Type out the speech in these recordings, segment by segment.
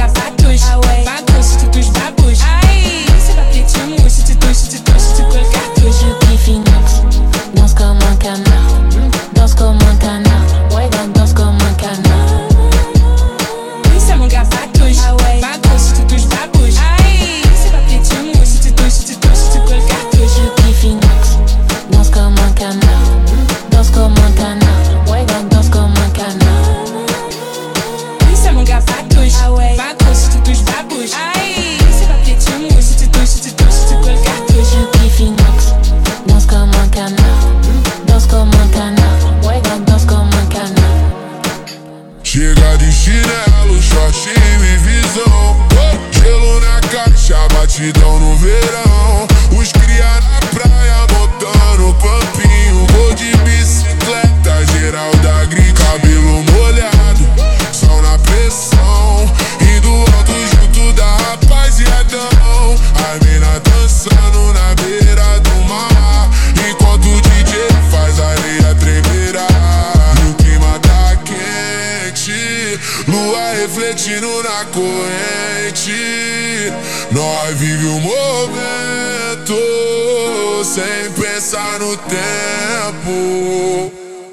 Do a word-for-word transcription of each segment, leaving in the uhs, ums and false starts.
gavatos, bagunço dos babos. Ai, c'est pas petit mou, si tu touches, si tu touches, si tu colles cartouche. Je kiffe inox, danse comme un canard, danse comme un canard, ouais, danse comme un canard. Isso é mon gavatos, bagunço dos babos. Ai, c'est pas petit mou, si tu touches, si tu touches, si tu colles cartouche. Je kiffe inox, danse comme un canard, danse comme un canard, ouais, danse comme un canard. Isso é mon gavatos, bagunço dos babos. Ai, c'est pas petit mou, si tu touches, si tu touches, si tu colles cartouche. Je kiffe inox, danse comme un canard, danse comme un canard, ouais, danse comme un canard. Chega de chinelo, short e visão, gelo na caixa, batidão no verão. Os cria na praia montando pampinho, vou de bicicleta, geral da grita. Cabelo molhado, som na pressão, indo alto junto da rapaziadão. A mina dançando na beira do mar, enquanto o D J faz a areia tremer. E o clima tá quente, lua refletindo na corrente. Nós vive o momento sem pensar no tempo.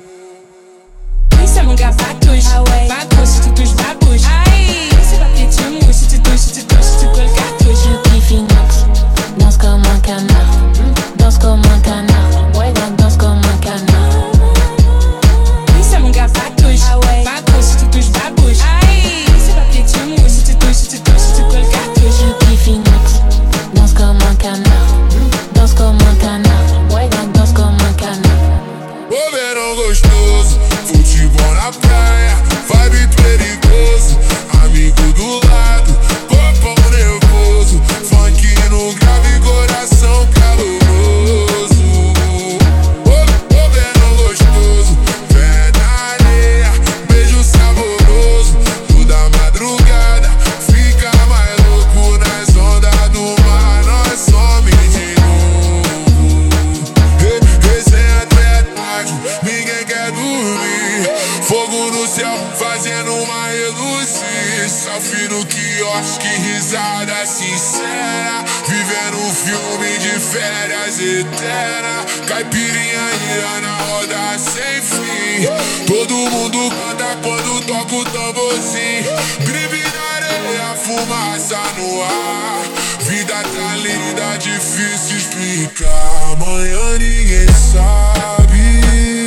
Isso é mon gavatos, bagunço dos babos. Ai, c'est pas petit mou, si tu touches, si tu touches, si tu colles cartouche. Je kiffe inox, danse comme un canard, danse comme un canard, ouais, danse comme un canard. Isso é mon gavatos, bagunço dos babos. Ai, c'est pas petit mou, si tu touches, si tu touches, si tu colles cartouche. Je kiffe inox, danse comme un canard, danse comme un canard, ouais, danse comme un canard. O verão gostoso, futebol na praia, vibe perigoso, amigo do lado, corpão nervoso, funk no grave, coração caloroso. O, o verão gostoso, pé na areia, beijo saboroso, toda madrugada, fica mais louco nas ondas do mar, nós some de novo. Re, resenha até tarde, ninguém quer dormir, fogo no céu fazendo uma reluzir. Selfie no quiosque, risada sincera, vivendo um filme de férias eterna. Caipirinha ira na roda sem fim, todo mundo canta quando toca o tamborzinho. Gripe na areia, fumaça no ar, vida tá linda, difícil explicar. Amanhã ninguém sabe.